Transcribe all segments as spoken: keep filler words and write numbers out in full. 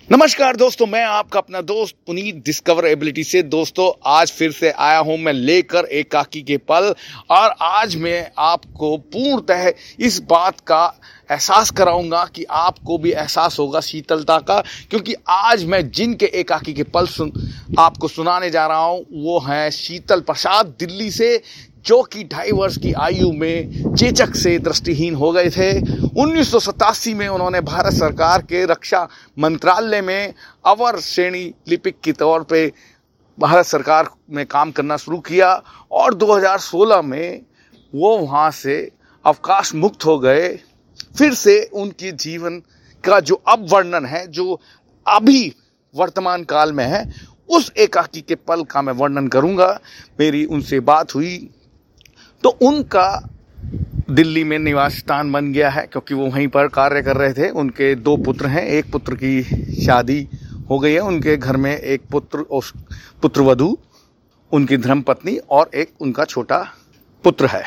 नमस्कार दोस्तों, मैं आपका अपना दोस्त पुनीत डिस्कवर एबिलिटी से। दोस्तों, आज फिर से आया हूं मैं लेकर एकाकी के पल, और आज मैं आपको पूर्णतः इस बात का एहसास कराऊंगा कि आपको भी एहसास होगा शीतलता का, क्योंकि आज मैं जिनके एकाकी के पल सुन आपको सुनाने जा रहा हूं वो हैं शीतल प्रसाद दिल्ली से, जो कि ढाई वर्ष की आयु में चेचक से दृष्टिहीन हो गए थे। उन्नीस सौ सतासी में उन्होंने भारत सरकार के रक्षा मंत्रालय में अवर श्रेणी लिपिक के तौर पे भारत सरकार में काम करना शुरू किया, और दो हज़ार सोलह में वो वहाँ से अवकाश मुक्त हो गए। फिर से उनके जीवन का जो अब वर्णन है, जो अभी वर्तमान काल में है, उस एकाकी के पल का मैं वर्णन करूँगा। मेरी उनसे बात हुई तो उनका दिल्ली में निवास स्थान बन गया है, क्योंकि वो वहीं पर कार्य कर रहे थे। उनके दो पुत्र हैं, एक पुत्र की शादी हो गई है, उनके घर में एक पुत्र और पुत्रवधू, उनकी धर्मपत्नी और एक उनका छोटा पुत्र है।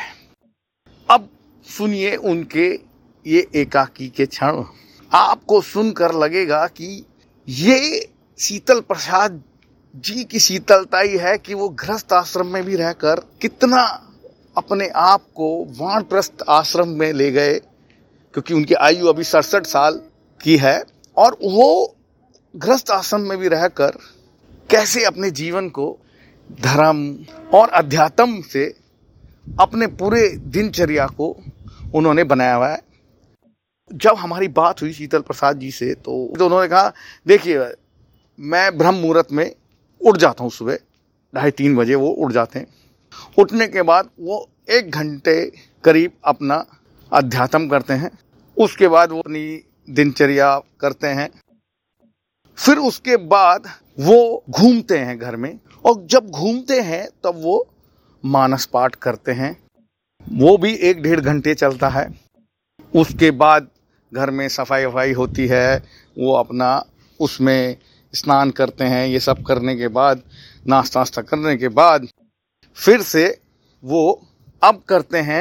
अब सुनिए उनके ये एकाकी के क्षण। आपको सुनकर लगेगा कि ये शीतल प्रसाद जी की शीतलता ही है कि वो गृहस्थ आश्रम में भी रहकर कितना अपने आप को वानप्रस्थ आश्रम में ले गए, क्योंकि उनकी आयु अभी सड़सठ साल की है, और वो गृहस्थ आश्रम में भी रहकर कैसे अपने जीवन को धर्म और अध्यात्म से अपने पूरे दिनचर्या को उन्होंने बनाया हुआ है। जब हमारी बात हुई शीतल प्रसाद जी से तो उन्होंने कहा, देखिए मैं ब्रह्म मुहूर्त में उठ जाता हूँ, सुबह ढाई तीन बजे वो उठ जाते हैं। उठने के बाद वो एक घंटे करीब अपना अध्यात्म करते हैं, उसके बाद वो अपनी दिनचर्या करते हैं, फिर उसके बाद वो घूमते हैं घर में, और जब घूमते हैं तब वो मानस पाठ करते हैं, वो भी एक डेढ़ घंटे चलता है। उसके बाद घर में सफाई वफाई होती है, वो अपना उसमें स्नान करते हैं। ये सब करने के बाद, नाश्ता वास्ता करने के बाद, फिर से वो अब करते हैं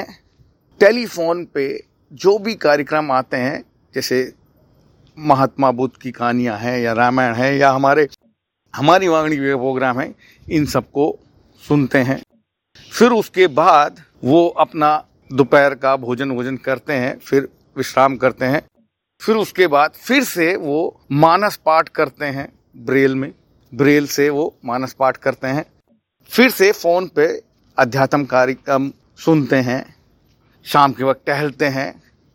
टेलीफोन पे जो भी कार्यक्रम आते हैं, जैसे महात्मा बुद्ध की कहानियां हैं या रामायण है या हमारे हमारी वाणी के प्रोग्राम है, इन सबको सुनते हैं। फिर उसके बाद वो अपना दोपहर का भोजन भोजन करते हैं, फिर विश्राम करते हैं। फिर उसके बाद फिर से वो मानस पाठ करते हैं, ब्रेल में ब्रेल से वो मानस पाठ करते हैं। फिर से फोन पे अध्यात्म कार्यक्रम सुनते हैं, शाम के वक्त टहलते हैं,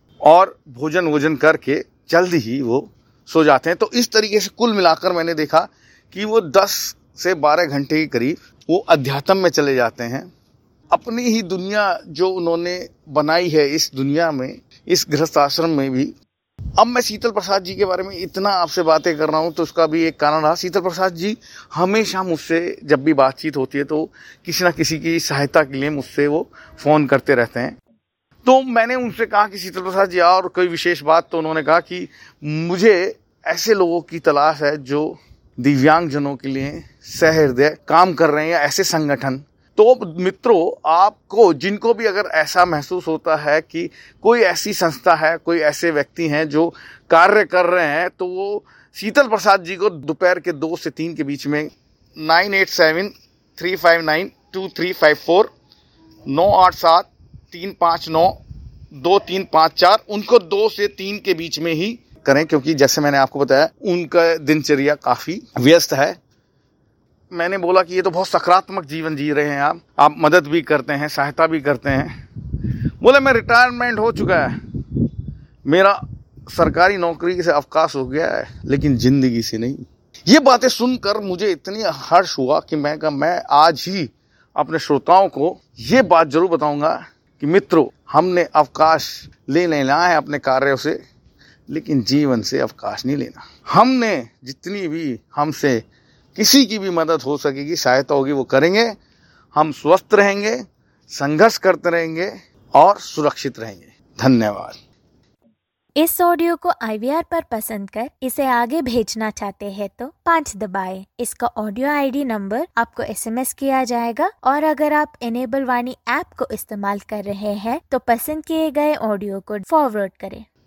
और भोजन वोजन करके जल्दी ही वो सो जाते हैं। तो इस तरीके से कुल मिलाकर मैंने देखा कि वो दस से बारह घंटे के करीब वो अध्यात्म में चले जाते हैं। अपनी ही दुनिया जो उन्होंने बनाई है इस दुनिया में, इस गृहस्थ आश्रम में भी। अब मैं शीतल प्रसाद जी के बारे में इतना आपसे बातें कर रहा हूँ तो उसका भी एक कारण रहा। शीतल प्रसाद जी हमेशा मुझसे जब भी बातचीत होती है तो किसी ना किसी की सहायता के लिए मुझसे वो फ़ोन करते रहते हैं। तो मैंने उनसे कहा कि शीतल प्रसाद जी, और कोई विशेष बात? तो उन्होंने कहा कि मुझे ऐसे लोगों की तलाश है जो दिव्यांगजनों के लिए सहृदय काम कर रहे हैं, या ऐसे संगठन। तो मित्रों, आपको जिनको भी अगर ऐसा महसूस होता है कि कोई ऐसी संस्था है, कोई ऐसे व्यक्ति हैं जो कार्य कर रहे हैं, तो वो शीतल प्रसाद जी को दोपहर के दो से तीन के बीच में nine eight seven three five nine two three five four नौ आठ सात तीन पाँच नौ दो तीन पाँच चार उनको दो से तीन के बीच में ही करें, क्योंकि जैसे मैंने आपको बताया उनका दिनचर्या काफ़ी व्यस्त है। मैंने बोला कि ये तो बहुत सकारात्मक जीवन जी रहे हैं आप आप मदद भी करते हैं, सहायता भी करते हैं। बोले मैं रिटायरमेंट हो चुका है, मेरा सरकारी नौकरी से अवकाश हो गया है, लेकिन जिंदगी से नहीं। ये बातें सुनकर मुझे इतनी हर्ष हुआ कि मैं कहा मैं आज ही अपने श्रोताओं को ये बात जरूर बताऊंगा कि मित्रों, हमने अवकाश ले लेना है अपने कार्यों से, लेकिन जीवन से अवकाश नहीं लेना। हमने जितनी भी हमसे किसी की भी मदद हो सकेगी, सहायता होगी, वो करेंगे। हम स्वस्थ रहेंगे, संघर्ष करते रहेंगे और सुरक्षित रहेंगे। धन्यवाद। इस ऑडियो को आई वी आर पर पसंद कर इसे आगे भेजना चाहते हैं तो पाँच दबाएं। इसका ऑडियो आई डी नंबर आपको एस एम एस किया जाएगा, और अगर आप इनेबल वाणी ऐप को इस्तेमाल कर रहे हैं तो पसंद किए गए ऑडियो को फॉरवर्ड करें।